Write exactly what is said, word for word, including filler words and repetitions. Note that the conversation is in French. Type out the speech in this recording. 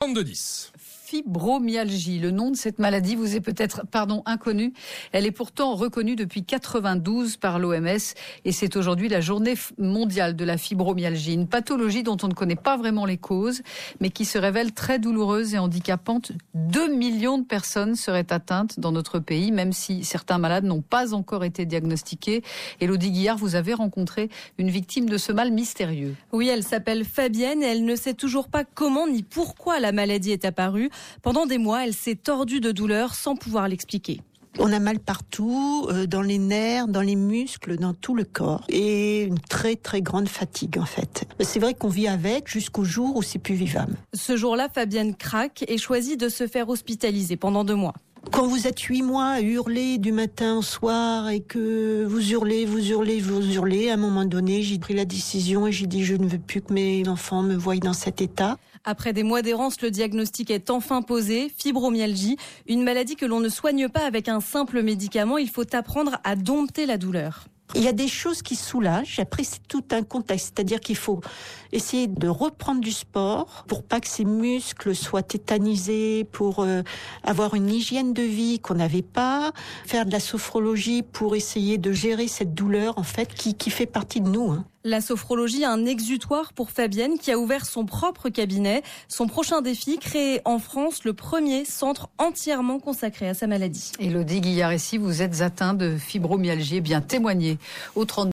trente-deux dix. Fibromyalgie. Le nom de cette maladie vous est peut-être, pardon, inconnu. Elle est pourtant reconnue depuis quatre-vingt-douze par l'O M S et c'est aujourd'hui la journée mondiale de la fibromyalgie. Une pathologie dont on ne connaît pas vraiment les causes, mais qui se révèle très douloureuse et handicapante. Deux millions de personnes seraient atteintes dans notre pays, même si certains malades n'ont pas encore été diagnostiqués. Élodie Guillard, vous avez rencontré une victime de ce mal mystérieux. Oui, elle s'appelle Fabienne et elle ne sait toujours pas comment ni pourquoi la maladie est apparue. Pendant des mois, elle s'est tordue de douleur sans pouvoir l'expliquer. On a mal partout, euh, dans les nerfs, dans les muscles, dans tout le corps. Et une très très grande fatigue en fait. C'est vrai qu'on vit avec jusqu'au jour où c'est plus vivable. Ce jour-là, Fabienne craque et choisit de se faire hospitaliser pendant deux mois. Quand vous êtes huit mois à hurler du matin au soir et que vous hurlez, vous hurlez, vous hurlez, à un moment donné, j'ai pris la décision et j'ai dit je ne veux plus que mes enfants me voient dans cet état. Après des mois d'errance, le diagnostic est enfin posé, fibromyalgie, une maladie que l'on ne soigne pas avec un simple médicament, il faut apprendre à dompter la douleur. Il y a des choses qui soulagent, après c'est tout un contexte, c'est-à-dire qu'il faut essayer de reprendre du sport pour pas que ses muscles soient tétanisés, pour euh, avoir une hygiène de vie qu'on n'avait pas, faire de la sophrologie pour essayer de gérer cette douleur en fait qui, qui fait partie de nous. Hein. La sophrologie, un exutoire pour Fabienne qui a ouvert son propre cabinet. Son prochain défi, créer en France le premier centre entièrement consacré à sa maladie. Élodie Guillard, et si vous êtes atteint de fibromyalgie, eh bien témoignez au trente